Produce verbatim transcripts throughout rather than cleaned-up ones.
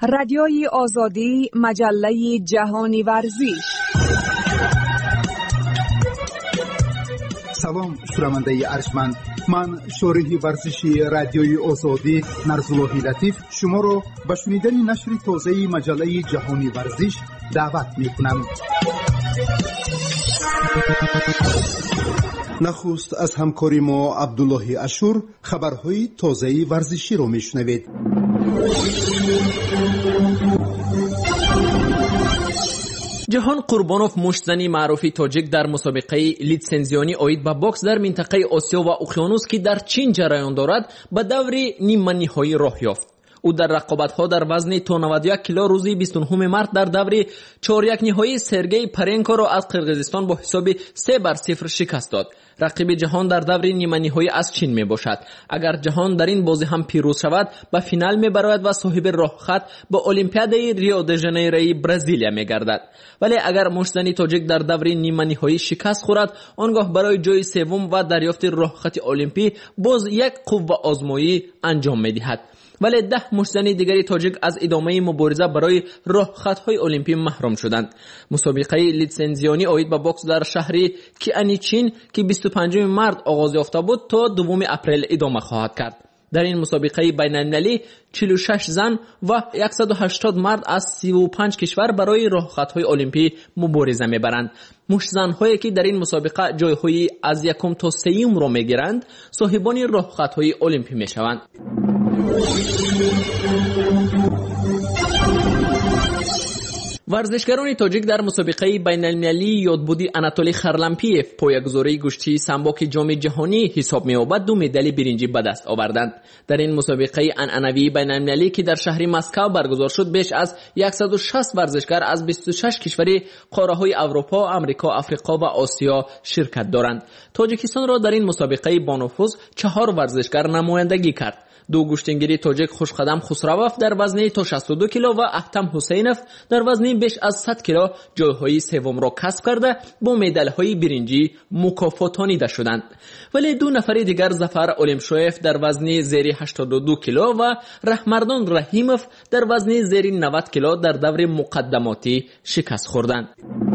رادیوی آزادی، مجله جهانی ورزش. سلام شنونده ارجمند، من شارح ورزشی رادیوی آزادی نرزالله لطیف شما را به شنیدن نشر تازه مجله جهانی ورزش دعوت می‌کنم. نخست از همکاری ما عبدالله اشور خبرهای تازه ورزشی را میشنوید. جهان قربانوف مشتزنی معروفی تاجیک در مسابقه لیتسنزیانی آید به باکس در منطقه آسیا و اقیانوس که در چین جریان دارد به دور نیمه نهایی راه یافت. او در رقابت‌ها در وزن تا نود و یک کیلو روزی بیست و نه مارس در دور چهار یک نهایی سرگئی پرنکو را از قرقیزستان با حساب سه بر صفر شکست داد. رقیب جهان در دور نیمه نهایی از چین می باشد. اگر جهان در این بازی هم پیروز شود به فینال می برآید و صاحب راه خط با المپیاد ریو د ژانیروی برزیلیا می گردد. ولی اگر مشتزنی تاجیک در دور نیمه نهایی شکست خورد، آنگاه برای جای سوم و دریافت راه خط المپی باز یک قوه آزمایی انجام می دهد. ولی ده مشتزن دیگری تاجیک از ادامه مبارزه برای راه خطهای المپی محروم شدند. مسابقه لیتسنزیانی آید به باکس در شهر کیانی چین که بیست و پنجم مارس آغاز یافته بود تا دوم اپریل ادامه خواهد کرد. در این مسابقه بین‌المللی چهل و شش زن و صد و هشتاد مرد از سی و پنج کشور برای راه خطهای المپی مبارزه میبرند. مشتزن‌هایی که در این مسابقه جای‌های از یکم تا سوم را میگیرند صاحبان راه خطهای المپی میشوند. ورزشکاران تاجیک در مسابقه بین‌المللی یادبودی آناتولی خرلمپیف پایه‌گذاری گشتی سنباک جام جهانی حساب می‌یابد دو مدال برنجی به دست آوردند. در این مسابقه عنعنوی بین‌المللی که در شهر مسکو برگزار شد بیش از صد و شصت ورزشکار از بیست و شش کشور قاره‌های اروپا، آمریکا، آفریقا و آسیا شرکت دارند. تاجیکستان را در این مسابقه با نفوذ چهار ورزشکار نمایندگی کرد. دو گشتنگیری تاجیک خوشقدم خسروف در وزن تا شصت و دو کیلو و احتم حسینف در وزن بیش از صد کیلو جایهای سوم را کسب کرده با مدال‌های برنجی مکافاتانیده شدند. ولی دو نفر دیگر ظفر اولمشویف در وزن زیر هشتاد و دو کیلو و رحمردان رحیموف در وزن زیر نود کیلو در دور مقدماتی شکست خوردند.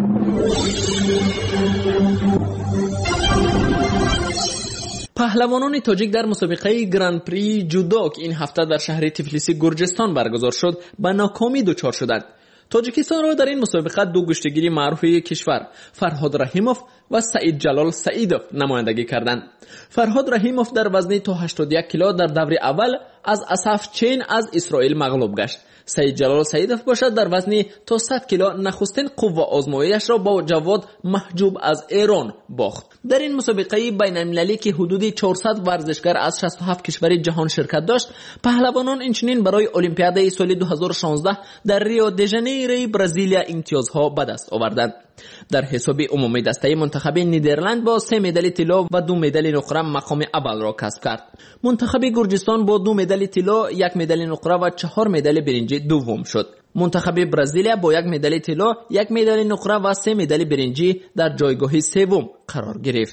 پهلوانان تاجیک در مسابقه گراند پری جودو که این هفته در شهر تفلیسی گرجستان برگزار شد به ناکامی دچار شدند. تاجیکستان را در این مسابقه دو گشتگیری معروف کشور فرهاد رحیموف و سعید جلال سعیدوف نمایندگی کردند. فرهاد رحیموف در وزن تا هشتاد و یک کیلو در دور اول از اسف چین از اسرائیل مغلوب گشت. سعید جلال سعیدوف باشد در وزن تا صد کیلو نخستین قوه آزمایش را با جواد محجوب از ایران باخت. در این مسابقه بین‌المللی که حدود چهارصد ورزشکار از شصت و هفت کشور جهان شرکت داشت، پهلوانان اینچنین برای المپیاد سال دو هزار و شانزده در ریو د ژانیروی برزیلیا امتیازها به دست آوردند. در حساب عمومی دسته منتخب نیدرلند با سه مدال طلا و دو مدال نقره مقام اول را کسب کرد. منتخب گرجستان با دو مدال طلا، یک مدال نقره و چهار مدال برنجی دوم شد. منتخب برزیلیا با یک مدال طلا، یک مدال نقره و سه مدال برنجی در جایگاه سوم قرار گرفت.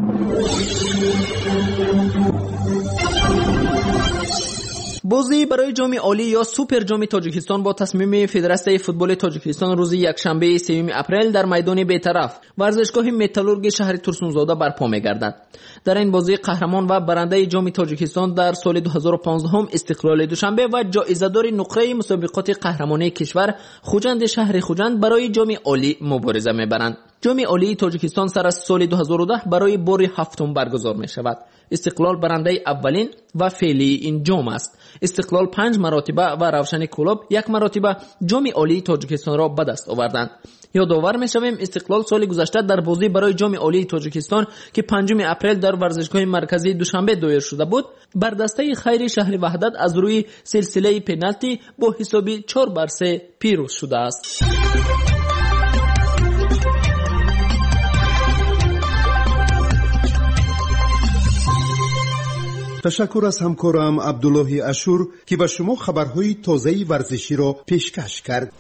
بازی برای جام عالی یا سوپر جام تاجیکستان با تصمیم فدراسیون فوتبال تاجیکستان روز یکشنبه سوم اپریل در میدان بی‌طرف ورزشگاه متالورگ شهر ترسونزاده برپا می‌گردد. در این بازی قهرمان و برنده جام تاجیکستان در سال دو هزار و پانزده استقلال دوشنبه و جایزه‌دار نقره مسابقات قهرمانی کشور خوجند شهر خوجند برای جام عالی مبارزه می‌برند. جام عالی تاجیکستان سر از سال دو هزار و ده برای بار هفتم برگزار می‌شود. استقلال برنده اولین و فعلی این جام است. استقلال پنج مرتبه و روشن کلوب یک مرتبه جام عالی تاجیکستان را به دست آوردند. یادآور می‌شویم استقلال سال گذشته در بازی برای جام عالی تاجیکستان که پنجم اپریل در ورزشگاه مرکزی دوشنبه دایر شده بود، بر دسته خیر شهر وحدت از روی سلسله پنالتی با حساب چهار بر سه پیروز شده است. تشکر از همکارم عبدالله اشور که به شما خبرهای تازه ورزشی را پیشکش کرد.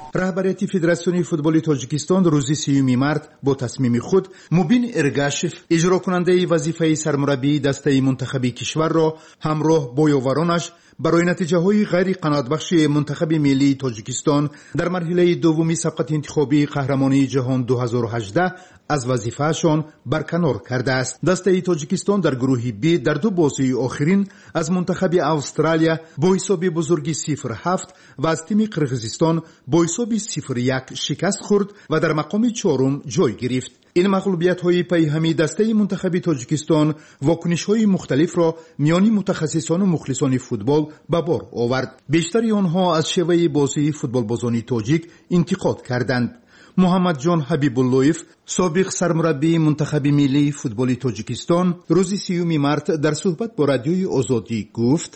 раҳбарияти федератсиони футболи тоҷикистон рӯзи сеюми март бо тасмими худ мубин эргашев иҷрокунандаи вазифаи сармураббии дастаи мунтахаби кишварро ҳамроҳ бо ёваронаш барои натиҷаҳои ғайриқаноатбахши мунтахаби миллии тоҷикистон дар марҳилаи дуввуми сабқати интихобии қаҳрамонии ҷаҳон дуҳазору ҳаждаҳ аз вазифаашон барканор кардааст. дастаи тоҷикистон дар гурӯҳи б дар ду бозии охирин аз мунтахаби австралия бо ҳисоби бузурги сифр ҳафт ва аз тими қирғизистон бо ҳисоби сифр як шикаст хӯрд ва дар мақоми чорум ҷой гирифт. ин мағлубиятҳои пайҳами дастаи мунтахаби тоҷикистон вокунишҳои мухталифро миёни мутахассисону мухлисони футбол ба бор овард. бештари онҳо аз шеваи бозии футболбозони тоҷик интиқод карданд. муҳаммадҷон ҳабибуллоев собиқ сармураббии мунтахаби миллии футболи тоҷикистон рӯзи сеюми март дар суҳбат бо радиои озодӣ гуфт: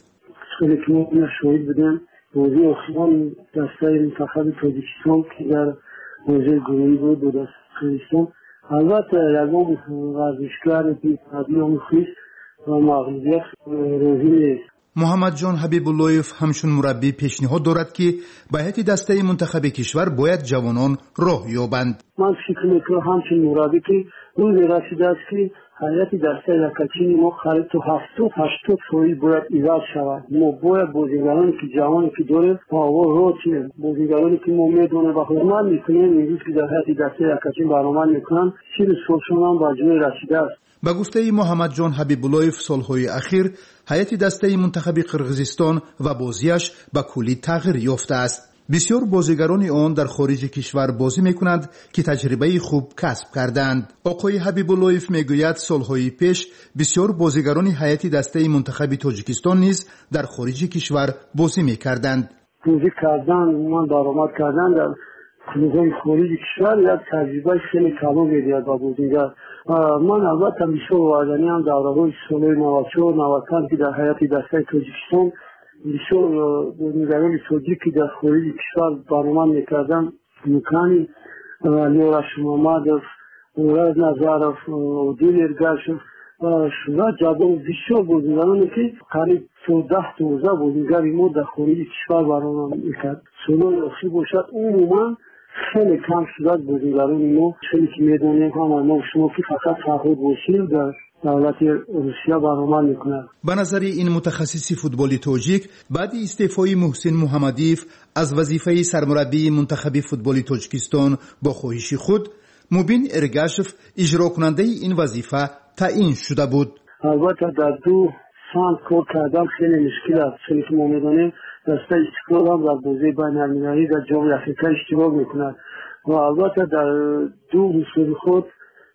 шоҳид будем бозии охирон дастаи мунтахаби тоҷикистон ки дар бозии гурӯҳӣ буд бо дастаи қирғизистон. албатта ягон варзишгар ё мухлис ва мағлубият розӣ нест. муҳаммадҷон ҳабибуллоев ҳамчун мураббӣ пешниҳод дорад ки ба ҳайати дастаи мунтахаби кишвар бояд ҷавонон роҳ ёбанд. ман фикр мекунам ҳамчун мураббӣ ки рӯзе расидааст ки ҳайати дастаи якачини мо қариб то ҳафтод ҳаштод фоиз бояд иваз шавад. мо бояд бозигароне ки ҷавоне ки дорем аввал роҳ чием, бозигароне ки мо медонем ва ҳурмат мекунем, имрӯз ки дар ҳайати дастаи якачин баромад мекунанд, чиз солшонам ба ҷое расидааст. ба гуфтаи муҳаммадҷон ҳабибуллоев солҳои ахир ҳайати дастаи мунтахаби қирғизистон ва бозиаш ба куллӣ тағйир ёфтааст. бисёр бозигарони он дар хориҷи кишвар бозӣ мекунанд ки таҷрибаи хуб касб кардаанд. оқои ҳабибуллоев мегӯяд солҳои пеш бисёр бозигарони ҳайати дастаи мунтахаби тоҷикистон низ дар хориҷи кишвар бозӣ мекарданд. бозӣ кардан умуман баромад кардан дар клубҳои хориҷи кишвар як таҷрибаи хеле калон медиҳад ба бозигар. ман албатта мисол оварданиам давраҳои солҳои навад чор навад панҷ ки дар ҳайати дастаи тоҷикистон бисёр бозигарони тоҷик ки дар хориҷи кишвар баромад мекарданд, мукани алиё рашидмамадов, ораз назаров, одил эргашев ва шурат ҷаборов, бисёр бозигароне ки қариб то даҳ дувоздаҳ бозигари мо дар хориҷи кишвар баромад мекард. солҳои охир бошад умуман خیلی کم شده بودیگران ما خیلی که میدونیم همه ما شما که فقط تعهد باشیم در دولت روسیه برآمد میکنند. به نظر این متخصص فوتبال تاجیک بعد استعفای محسن محمدیف از وظیفه سرمربی منتخب فوتبال تاجیکستان با خواهش خود مبین ارگاشف اجرا کننده این وظیفه تعیین شده بود. البته در دو سال کار کردن خیلی مشکل است. چون که ما میدونیم دسته استقلال هم در بازی بین المللی در جام افریقا اشتراک میکند و البته در دو مسابقه خود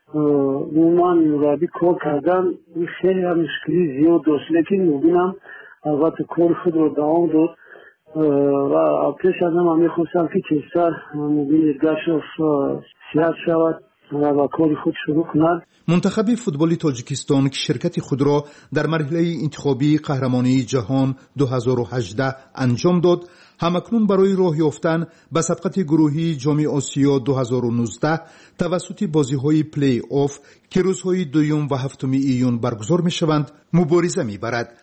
عموما مربی کار کردن خیلی هم مشکلی زیاد داشت، لیکن مبینم البته کار خود رو دوام داد و پیش از هم من میخواستم که چیزتر مبین ارگاشف صحت شود و کاری خود شروع کند. منتخب فوتبال تاجیکستان که شرکت خود را در مرحله انتخابی قهرمانی جهان دو هزار و هجده انجام داد، همکنون برای راه یافتن به سبقت گروهی جام آسیا دو هزار و نوزده توسط بازی‌های پلی آف که روزهای دوم و هفتم ایون برگزار می‌شوند مبارزه می‌برد.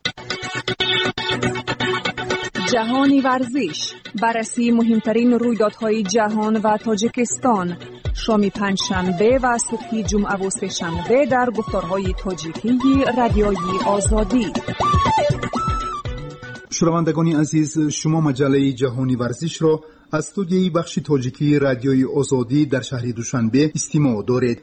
جهانی ورزش، بررسی مهمترین رویدادهای جهان و تاجیکستان، شام پنجشنبه و صبح جمعه و سه‌شنبه در گفتارهای تاجیکی رادیوی آزادی. شنوندگان عزیز، شما مجله جهانی ورزش را از استودیوی بخش تاجیکی رادیوی آزادی در شهر دوشنبه استماع دارید.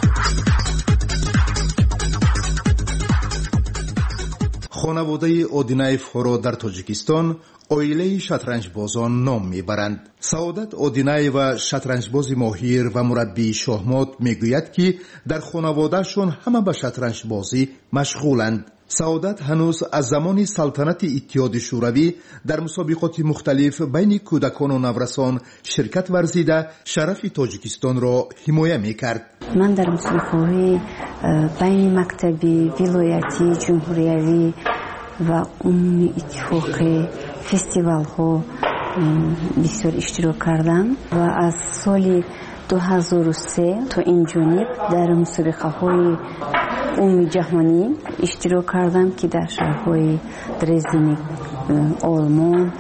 خانواده آدینایف را در تاجیکستان اویله شطرنج بازان نام میبرند. سعادت آدینایو شطرنجباز ماهر و مربی شاهمات میگوید که در خانوادهشون همه به شطرنج بازی مشغولند. سعادت هنوز از زمان سلطنت اتحاد شوروی در مسابقات مختلف بین کودکان و نورسان شرکت ورزیده شرف تاجیکستان را حمایت میکرد. من در مسابقات بین مکتبی، ولایتی، جمهوریوی و عمومی اتفاقی فستیوال ها بسیار اشتراک کردم و از سال دو هزار و سه تا این جانب در مسابقه های عمومی جهانی اشتراک کردم که در شهرهای درزدن آلمان،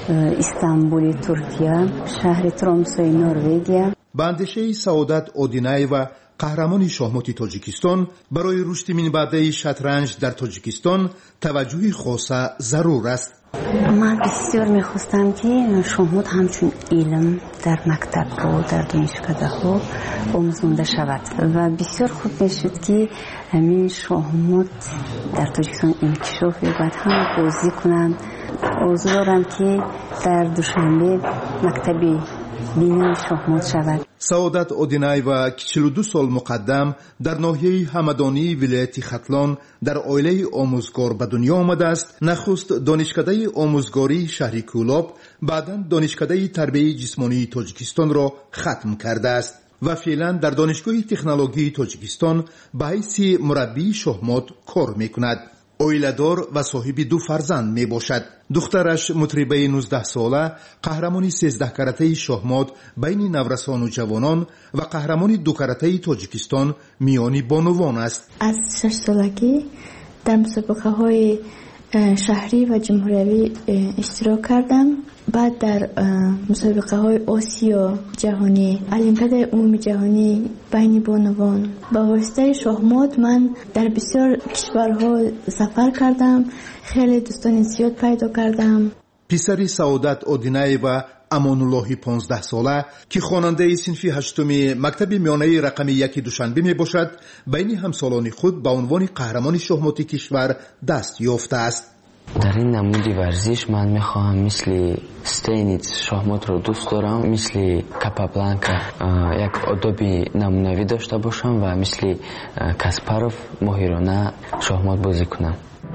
استانبول ترکیه، شهر ترومسوی نروژ. با اندیشه سعادت اودینایوا قهرمان شاهمات تاجیکستان برای رشد منبعده شطرنج در تاجیکستان توجه خاص ضرور است. من بسیار میخواستم که شاهمات همچون علم در مکتب ها در دانشکده ها آموزانده شود و بسیار خوب میشد که همین شاهمات در تاجیکستان انکشاف یابد، هم بازی کنند. آرزو دارم که در دوشنبه مکتبی بینی شاهمات شود. سعادت اودینایوا که چهل و دو سال مقدم در ناحیه همدانی ولایت ختلان در عائله آموزگار به دنیا آمده است. نخست دانشکده آموزگاری شهر کولاب، بعداً دانشکده تربیت جسمانی تاجیکستان را ختم کرده است و فعلا در دانشگاه تکنولوژی تاجیکستان به حیث مربی شاهمات کار میکند. اویلدار و صاحب دو فرزند می باشد. دخترش مطربه نوزده ساله، قهرمان سیزده کرته شاهمات بین نورسان و جوانان و قهرمان دو کرته تاجیکستان میانی بانوان است. از شش سالگی در مسابقه های شهری و جمهوری اشتراک کردم. بعد در مسابقه های آسیا جهانی، المپیاد عمومی جهانی بین بانوان با واسطه شاهمات من در بسیار کشورها سفر کردم. خیلی دوستان زیاد پیدا کردم. پسر سعادت اودینایوا امان الله پانزده ساله که خواننده صنف هشتم مکتب میانه رقم یک دوشنبه می باشد، بین همسالان خود به عنوان قهرمان شاهمات کشور دست یافته است. در این نمودی ورزش من میخواهم مثل استینیتس شاهمات رو دوست دارم، مثل کاپابلانکا یک آدابی نمونوی داشته باشم و مثل کاسپاروف ماهرانه شاهمات بازی کنم.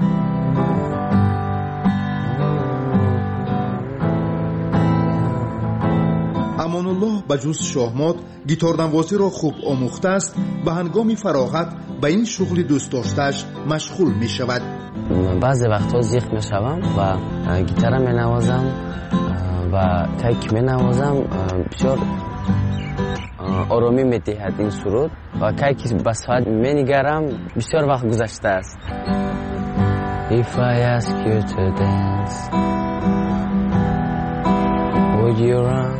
امان الله بجز شاهمات گیتارنوازی را خوب آموخته است. به هنگام فراغت به این شغل دوست داشته‌اش مشغول می شود. بعضی وقتها زیخ می شوم و گیتار می نوازم و تک می نوازم. بسیار آرامی می دهد این سرود و که به ساعت می نگرم بسیار وقت گذشته است. If I ask you to dance, would you run?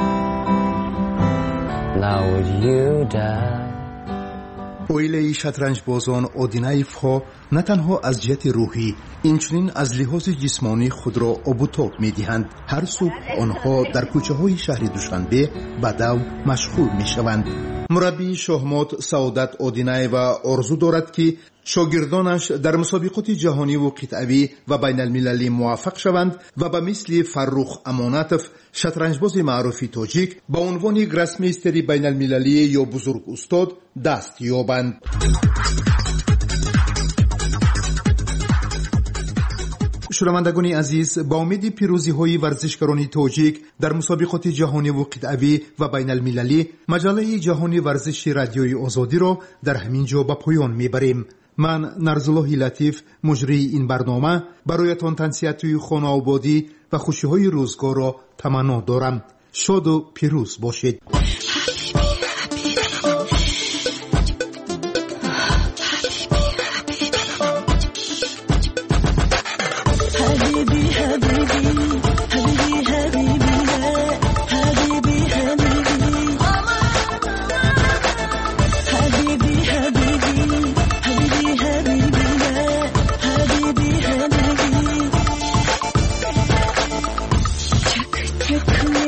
Now would you die? اویله شطرنج بازان اودینایف ها نه تنها از جهت روحی اینچنین از لحاظ جسمانی خود را آبوتاب می دهند. هر صبح آنها در کوچه های شهر دوشنبه به دو مشغول می شوند. مربی شاهمات سعادت اودینایوا آرزو دارد که شاگردانش در مسابقات جهانی و قطعی و بین المللی موفق شوند و به مثل فرخ امانتف شطرنجباز معروف تاجیک به عنوان گراسمیستر بین المللی یا بزرگ استاد دست یابند. شنوندگان عزیز، با امید پیروزی های ورزشکاران تاجیک در مسابقات جهانی و قطعی و بین المللی، مجله جهانی ورزش رادیوی آزادی را در همین جا به پایان میبریم. من نرزالله لطیف مجری این برنامه برایتان تنصیحات خانه آبادی و خوشی های روزگار را تمنا دارم. شاد و پیروز باشید. Come